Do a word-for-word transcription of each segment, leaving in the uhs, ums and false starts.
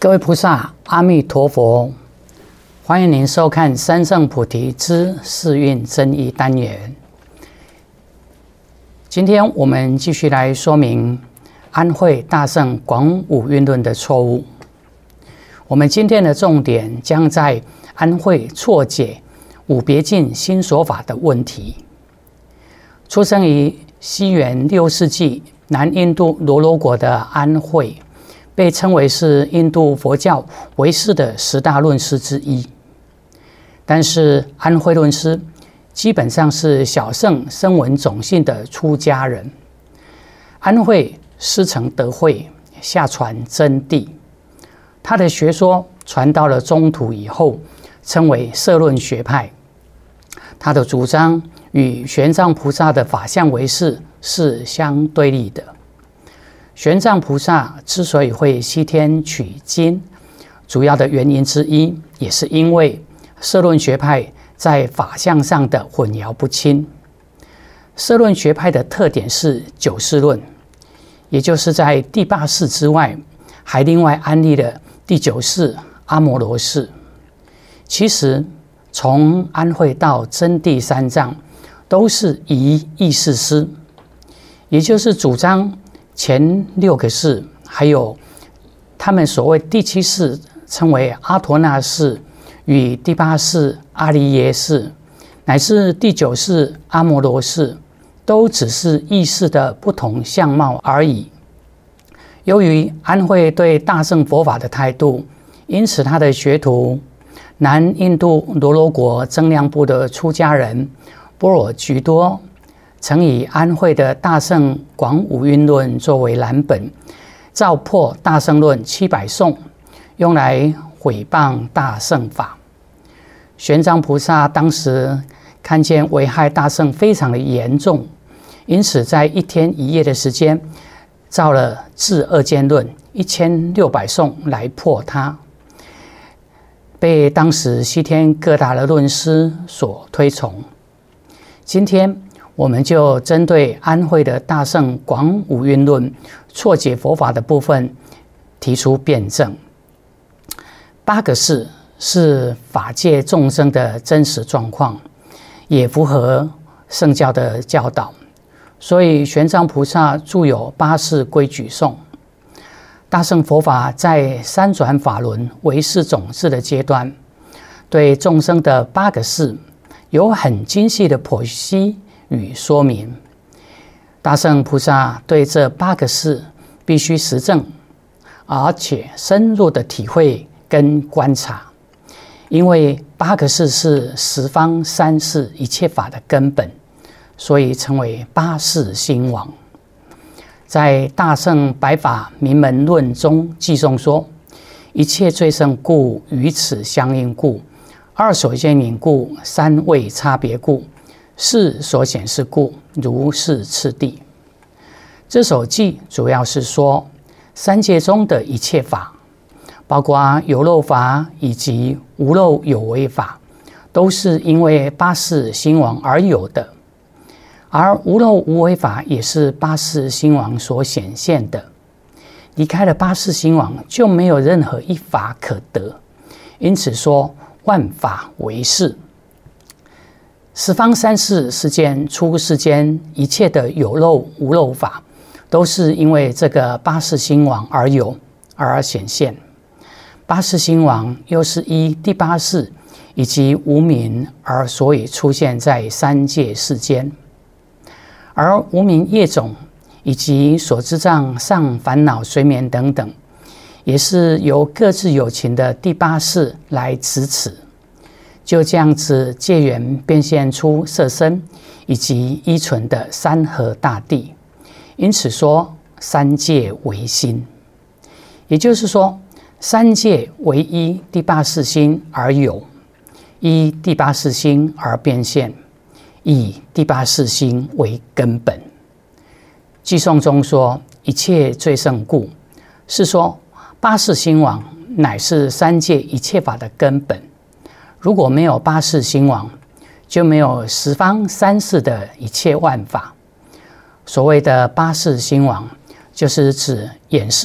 各位菩萨，阿弥陀佛！欢迎您收看《三圣菩提之四蕴真义》单元。今天我们继续来说明安慧大圣广五蕴论的错误。我们今天的重点将在安慧错解五别境新说法的问题。出生于西元六世纪南印度罗罗国的安慧，被称为是印度佛教唯识的十大论师之一。但是安慧论师基本上是小乘声闻种姓的出家人。安慧师承德慧，下传真谛。他的学说传到了中土以后，称为摄论学派。他的主张与玄奘菩萨的法相唯识是相对立的。玄奘菩萨之所以会西天取经，主要的原因之一，也是因为摄论学派在法相上的混淆不清。摄论学派的特点是九事论，也就是在第八识之外，还另外安立了第九识阿摩罗识。其实从安慧到真谛三藏，都是一意识师，也就是主张前六个识，还有他们所谓第七识称为阿陀那识，与第八识阿离耶识，乃至第九识阿摩罗识，都只是意识的不同相貌而已。由于安慧对大乘佛法的态度，因此他的学徒南印度罗罗国增量部的出家人波罗居多，曾以安慧的大乘广五蕴论作为蓝本，造破大乘论七百颂，用来毁谤大乘法。玄奘菩萨当时看见危害大乘非常的严重，因此在一天一夜的时间，造了至二间论一千六百颂来破它，被当时西天各大的论师所推崇。今天我们就针对安慧的大乘广五蕴论错解佛法的部分提出辩证。八个识是法界众生的真实状况，也符合圣教的教导，所以玄奘菩萨著有八识规矩颂。大乘佛法在三转法轮唯识种子的阶段，对众生的八个识有很精细的剖析与说明。大乘菩萨对这八个识必须实证，而且深入的体会跟观察，因为八个识是十方三世一切法的根本，所以称为八识兴王。在大乘百法明门论中记诵说，一切最胜故，与此相应故，二所见引故，三位差别故，四所显示故，如是次第。这首记主要是说三界中的一切法，包括有漏法以及无漏有为法，都是因为八识兴亡而有的，而无漏无为法也是八识兴亡所显现的。离开了八识兴亡，就没有任何一法可得，因此说万法唯识。十方三世世间出世间一切的有漏无漏法，都是因为这个八识兴亡而有而显现。八识兴亡又是依第八识以及无明而所以出现在三界世间，而无明业种以及所知障上烦恼随眠等等，也是由各自有情的第八识来支持，就这样子借缘变现出色身以及依存的山河大地。因此说三界唯心，也就是说三界唯一第八识心而有，依第八识心而变现，以第八识心为根本。偈颂中说一切最胜故，是说八识兴亡乃是三界一切法的根本。如果没有八识兴亡，就没有十方三世的一切万法。所谓的八识兴亡，就是指眼视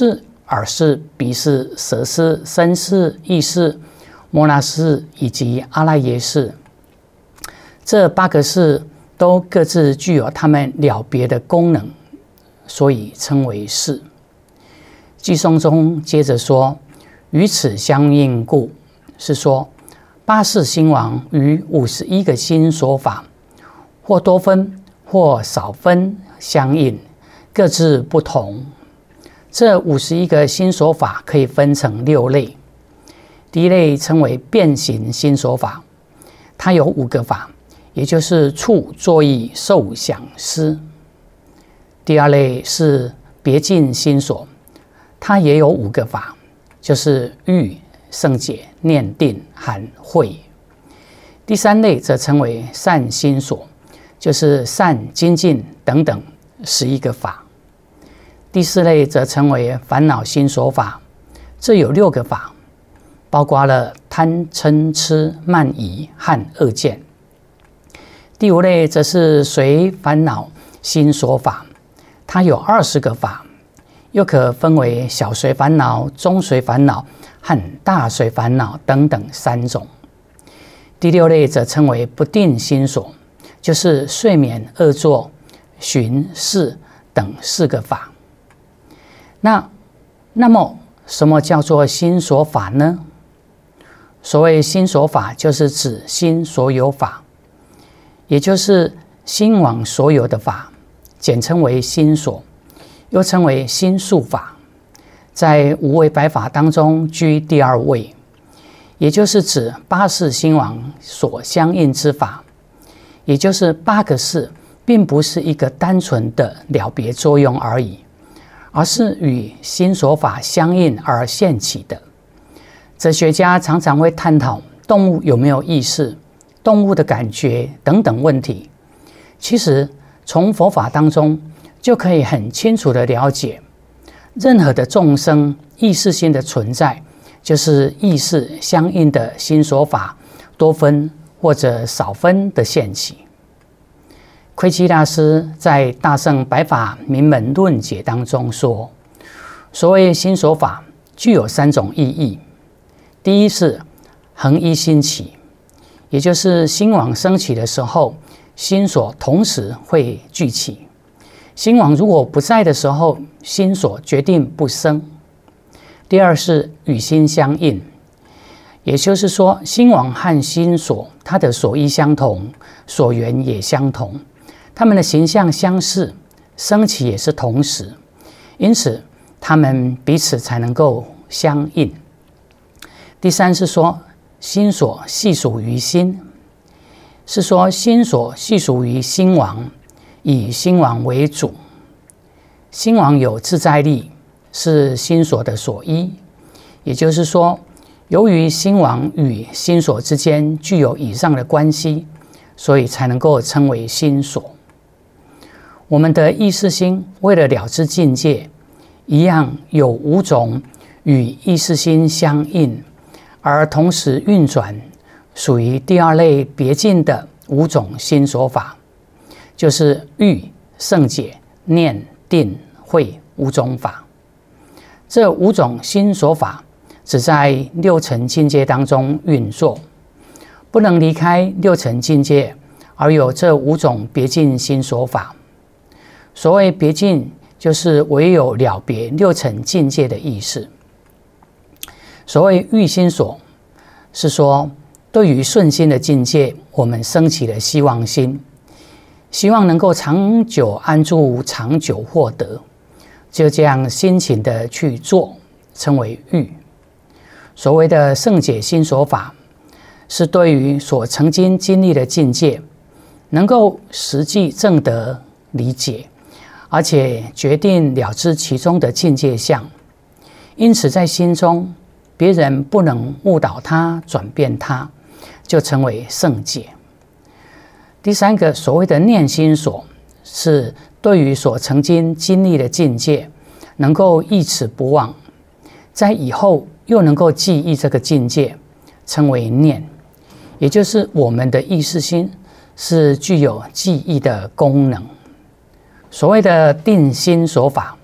耳识、鼻识、舌识、身识、意识、摩那识以及阿赖耶识。这八个识都各自具有它们了别的功能，所以称为识。偈颂中接着说：“与此相应故”，是说八识心王与五十一个心所法，或多分或少分相应，各自不同。这五十一个心所法可以分成六类。第一类称为变形心所法，它有五个法，也就是触、作意、受、想、思。第二类是别境心所，它也有五个法，就是欲、胜解、念、定、含、慧。第三类则称为善心所，就是善、精进等等十一个法。第四类则称为烦恼心所法，这有六个法，包括了贪、嗔、痴、慢、疑和恶见。第五类则是随烦恼心所法，它有二十个法，又可分为小随烦恼、中随烦恼和大随烦恼等等三种。第六类则称为不定心所，就是睡眠、恶作、寻、视等四个法。那那么什么叫做心所法呢？所谓心所法，就是指心所有法，也就是心王所有的法，简称为心所，又称为心数法，在五位百法当中居第二位，也就是指八识心王所相应之法，也就是八个识并不是一个单纯的了别作用而已，而是与心所法相应而现起的。哲学家常常会探讨动物有没有意识、动物的感觉等等问题。其实从佛法当中就可以很清楚地了解，任何的众生意识心的存在，就是意识相应的心所法多分或者少分的现起。窥基大师在《大乘百法明门论解》当中说，所谓心所法具有三种意义。第一是恒一心起，也就是心王升起的时候，心所同时会聚起。心王如果不在的时候，心所决定不生。第二是与心相应，也就是说心王和心所它的所依相同，所缘也相同，它们的形象相似，升起也是同时，因此它们彼此才能够相应。第三是说心所系属于心，是说心所系属于心王，以心王为主。心王有自在力，是心所的所依，也就是说由于心王与心所之间具有以上的关系，所以才能够称为心所。我们的意识心为了了知境界，一样有五种与意识心相应而同时运转，属于第二类别境的五种心所法，就是欲、胜解、念、定、慧五种法。这五种心所法只在六层境界当中运作，不能离开六层境界而有这五种别境心所法。所谓别境，就是唯有了别六层境界的意思。所谓欲心所，是说对于顺心的境界，我们升起了希望心，希望能够长久安住，长久获得，就这样辛勤的去做，称为欲。所谓的胜解心所法，是对于所曾经经历的境界，能够实际证得理解，而且决定了知其中的境界相，因此在心中别人不能误导他、转变他，就成为胜解。第三个所谓的念心所，是对于所曾经经历的境界能够忆此不忘，在以后又能够记忆这个境界，称为念。也就是我们的意识心是具有记忆的功能。所谓的定心所法，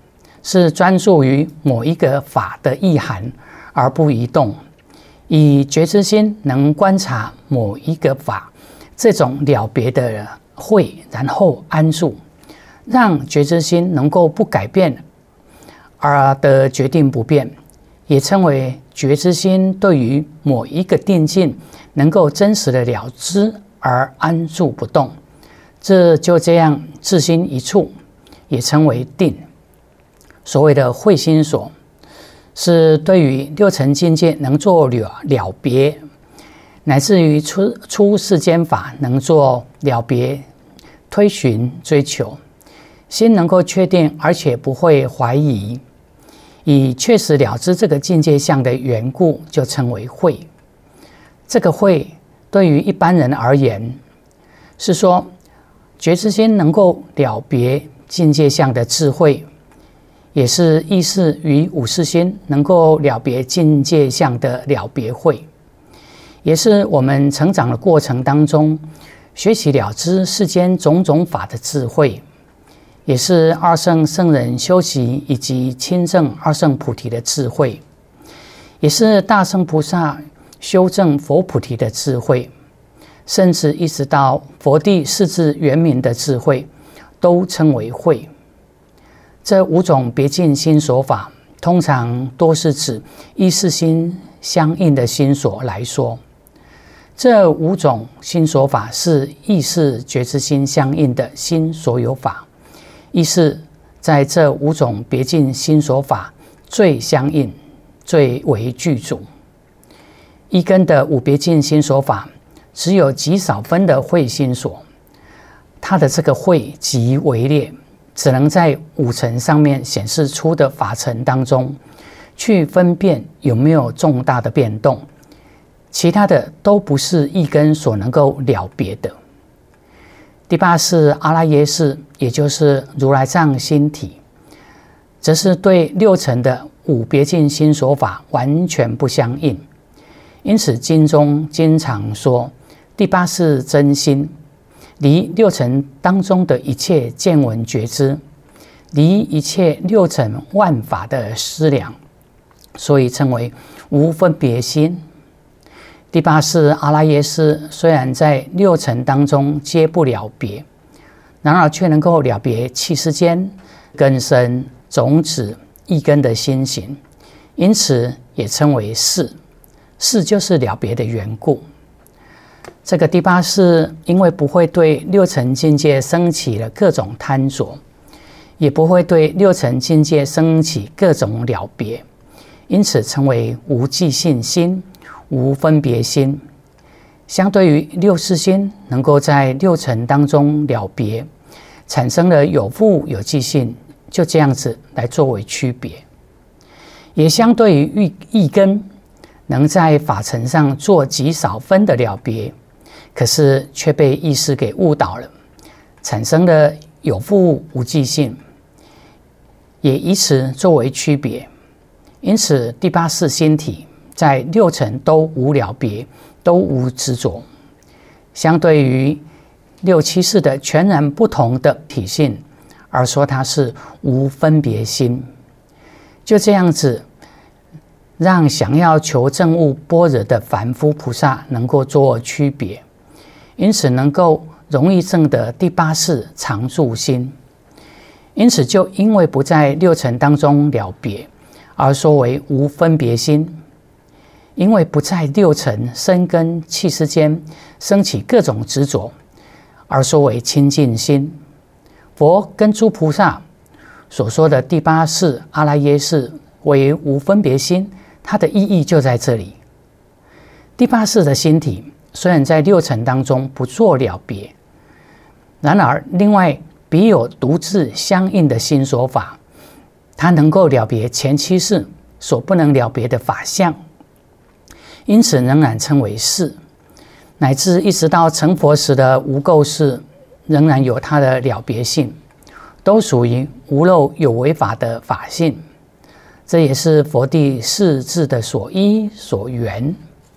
是专注于某一个法的意涵而不移动，以觉知心能观察某一个法这种了别的慧，然后安住，让觉知心能够不改变而的决定不变，也称为觉知心对于某一个定境能够真实的了知而安住不动，这就这样自心一处，也称为定。所谓的慧心所，是对于六尘境界能做了了别，乃至于出出世间法能做了别、推寻、追求，心能够确定，而且不会怀疑，以确实了知这个境界相的缘故，就称为慧。这个慧对于一般人而言，是说觉知心能够了别境界相的智慧，也是意识与五识心能够了别境界相的了别慧，也是我们成长的过程当中学习了知世间种种法的智慧，也是二圣圣人修习以及亲证二圣菩提的智慧，也是大圣菩萨修证佛菩提的智慧，甚至一直到佛地世智圆明的智慧，都称为慧。这五种别境心所法，通常多是指意识心相应的心所来说。这五种心所法是意识觉知心相应的心所有法，意识在这五种别境心所法最相应，最为具足。一根的五别境心所法，只有极少分的慧心所，它的这个慧极为劣，只能在五尘上面显示出的法尘当中去分辨有没有重大的变动，其他的都不是一根所能够了别的。第八是阿赖耶识，也就是如来藏心体，则是对六尘的五别境心所法完全不相应。因此经中经常说，第八是真心，离六尘当中的一切见闻觉知，离一切六尘万法的思量，所以称为无分别心。第八是阿赖耶识，虽然在六尘当中皆不了别，然而却能够了别气世间根身种子一根的心行，因此也称为识。识就是了别的缘故。这个第八识，因为不会对六尘境界升起了各种贪着，也不会对六尘境界升起各种了别，因此称为无记性心、无分别心。相对于六识心能够在六尘当中了别，产生了有覆有记性，就这样子来作为区别。也相对于一根能在法尘上做极少分的了别，可是却被意识给误导了，产生了有覆无记性，也以此作为区别。因此第八识心体在六尘都无了别，都无执着，相对于六七识的全然不同的体性，而说它是无分别心。就这样子让想要求证悟般若的凡夫菩萨能够做区别，因此能够容易证得第八识常住心。因此就因为不在六尘当中了别，而说为无分别心。因为不在六尘身根气世间升起各种执着，而说为清净心。佛跟诸菩萨所说的第八识阿赖耶识为无分别心，它的意义就在这里。第八识的心体虽然在六尘当中不做了别，然而另外别有独自相应的心所法，它能够了别前七识所不能了别的法相，因此仍然称为识，乃至一直到成佛时的无垢识，仍然有它的了别性，都属于无漏有为法的法性。这也是佛地世智的所依所缘。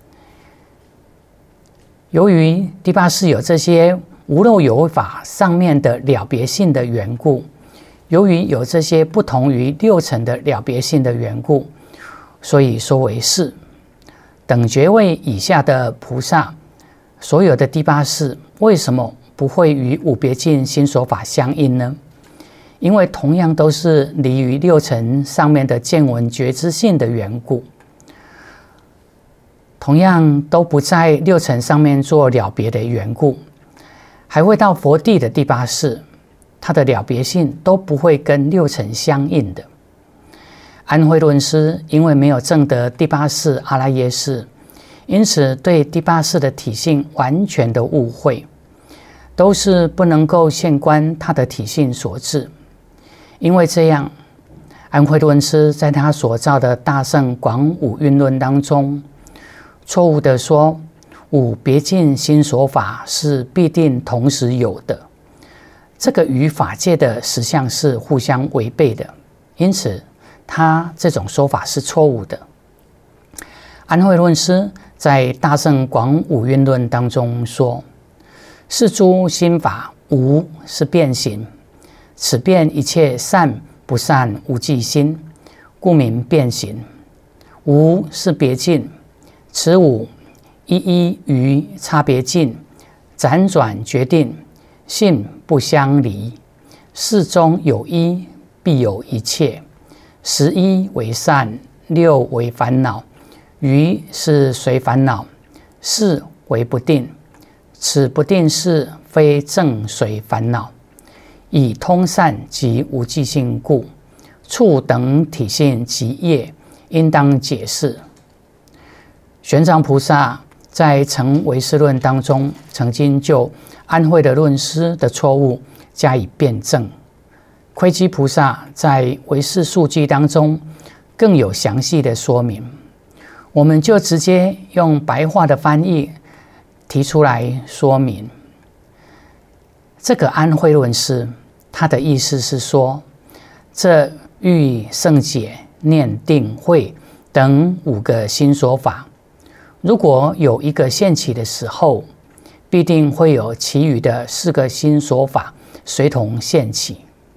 由于第八识有这些无漏有为法上面的了别性的缘故， 由于有这些不同于六尘的了别性的缘故，所以说为是。等觉位以下的菩萨，所有的第八识为什么不会与五别境心所法相应呢？因为同样都是离于六尘上面的见闻觉知性的缘故，同样都不在六尘上面做了别的缘故，还会到佛地的第八识，它的了别性都不会跟六尘相应的。安慧论师因为没有证得第八识阿赖耶识，因此对第八识的体性完全的误会，都是不能够现观它的体性所致。因为这样，安慧论师在他所造的大乘广五蕴论当中，错误的说五别境心所法是必定同时有的，这个与法界的实相是互相违背的，因此他这种说法是错误的。安慧论师在大乘广五蕴论当中说，是诸心法无是变形，此变一切善不善无记心，故名变形。无是别境，此五一一于差别境辗转决定，性不相离。事中有一，必有一切。十一为善，六为烦恼，余是随烦恼。四为不定，此不定是非正随烦恼，以通善及无记性故，处等体性及业，应当解释。玄奘菩萨在成唯识论当中，曾经就安慧的论师的错误加以辩证。窥基菩萨在唯识述记当中更有详细的说明，我们就直接用白话的翻译提出来说明。这个安慧论师，他的意思是说，这欲圣解、念定慧等五个心所法，如果有一个现起的时候，必定会有其余的四个心所法随同现起。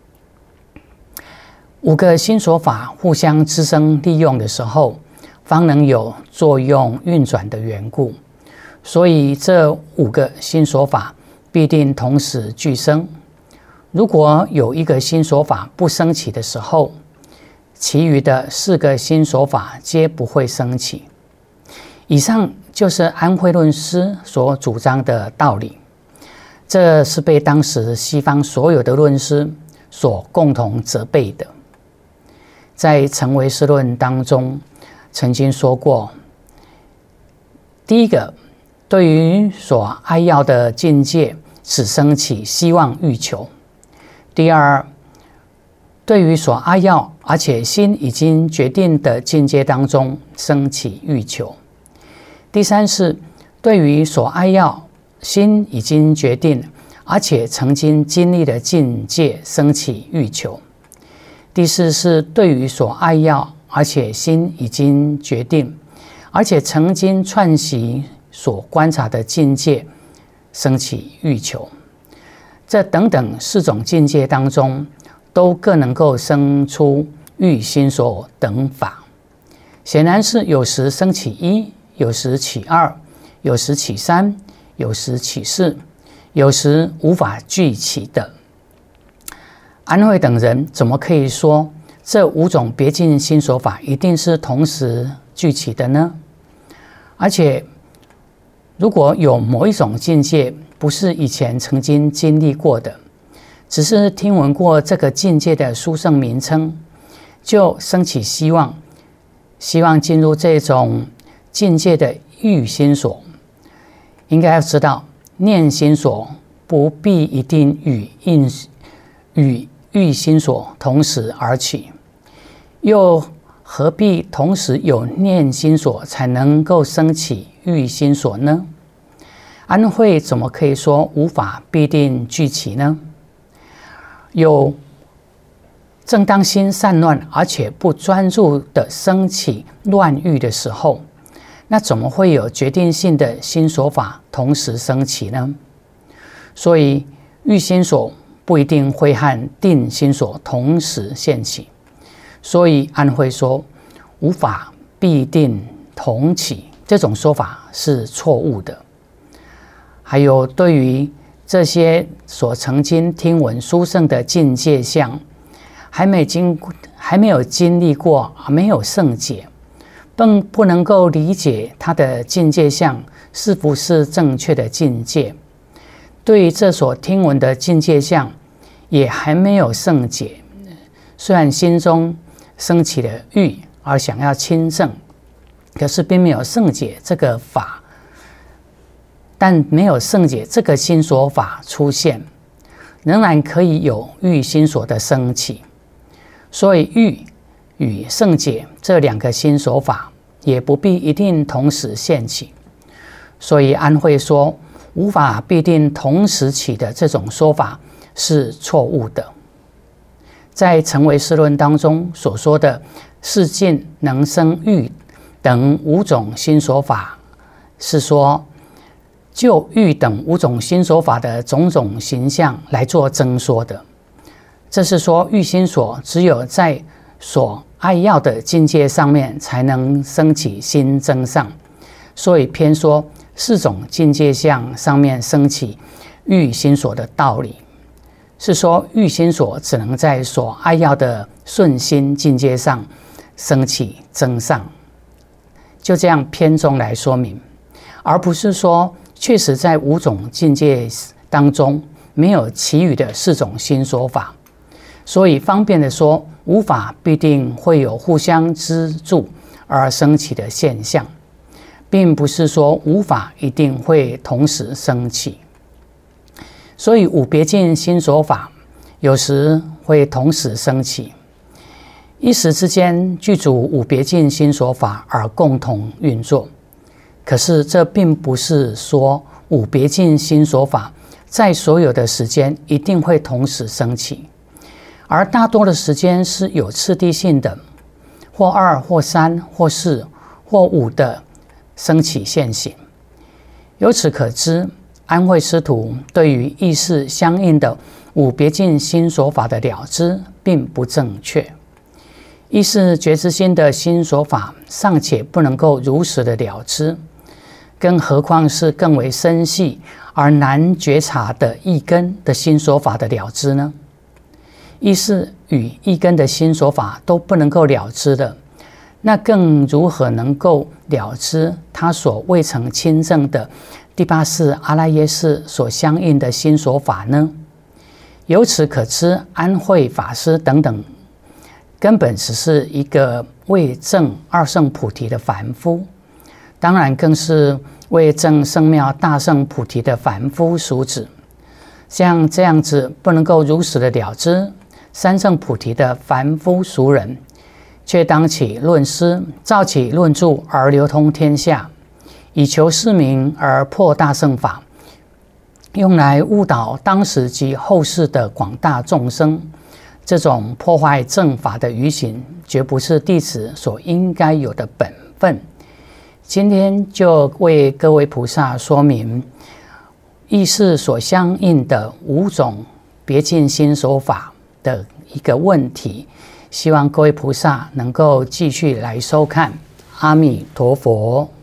五个心所法互相滋生利用的时候，方能有作用运转的缘故，所以这五个心所法必定同时俱生。如果有一个心所法不升起的时候，其余的四个心所法皆不会升起。以上就是安慧论师所主张的道理，这是被当时西方所有的论师所共同责备的。在成唯识论当中曾经说过，第一个，对于所爱要的境界只升起希望欲求；第二，对于所爱要而且心已经决定的境界当中升起欲求；第三是对于所爱要心已经决定而且曾经经历的境界升起欲求；第四是对于所爱要而且心已经决定而且曾经串习所观察的境界升起欲求。这等等四种境界当中，都各能够生出欲心所等法。显然是有时升起一，有时起二，有时起三，有时起四，有时无法具起的。安慧等人怎么可以说这五种别境心所法一定是同时具起的呢？而且如果有某一种境界不是以前曾经经历过的，只是听闻过这个境界的殊胜名称，就升起希望，希望进入这种境界的欲心所。应该要知道，念心所不必一定与应与欲心所同时而起，又何必同时有念心所才能够升起欲心所呢？安慧怎么可以说无法必定具起呢？有正当心散乱而且不专注的升起乱欲的时候，那怎么会有决定性的心所法同时升起呢？所以欲心所不一定会和定心所同时现起，所以安慧说无法必定同起，这种说法是错误的。还有对于这些所曾经听闻殊胜的境界相，还没经还没有经历过，没有圣解，更不能够理解他的境界相是不是正确的境界。对于这所听闻的境界相，也还没有圣解。虽然心中升起了欲而想要亲证，可是并没有圣解这个法，但没有圣解这个心所法出现，仍然可以有欲心所的升起。所以欲与圣解这两个心所法也不必一定同时现起。所以安慧说无法必定同时起的这种说法是错误的。在成唯识论当中所说的世境能生欲等五种心所法，是说就欲等五种心所法的种种形象来做增说的。这是说欲心所只有在所爱要的境界上面才能升起心增上，所以偏说四种境界相上面升起欲心所的道理，是说欲心所只能在所爱要的顺心境界上升起增上，就这样偏中来说明，而不是说确实在五种境界当中没有其余的四种心所法，所以方便的说无法必定会有互相资助而升起的现象，并不是说无法一定会同时升起。所以五别境心所法有时会同时升起，一时之间具足五别境心所法而共同运作。可是这并不是说五别境心所法在所有的时间一定会同时升起，而大多的时间是有次第性的，或二或三或四或五的升起现行。由此可知，安慧师徒对于意识相应的五别境心所法的了知并不正确。意识觉知心的心所法尚且不能够如实的了知，更何况是更为深细而难觉察的意根的心所法的了知呢？意识与意根的心所法都不能够了知的，那更如何能够了知他所未曾亲证的第八世阿赖耶识所相应的心所法呢？由此可知，安慧法师等等根本只是一个未证二圣菩提的凡夫，当然更是未证圣妙大圣菩提的凡夫俗子。像这样子不能够如实的了知三圣菩提的凡夫俗人，却当起论师，造起论著而流通天下，以求市民而破大乘法，用来误导当时及后世的广大众生。这种破坏正法的愚行，绝不是弟子所应该有的本分。今天就为各位菩萨说明意识所相应的五种别境心所法的一个问题，希望各位菩萨能够继续来收看。阿弥陀佛。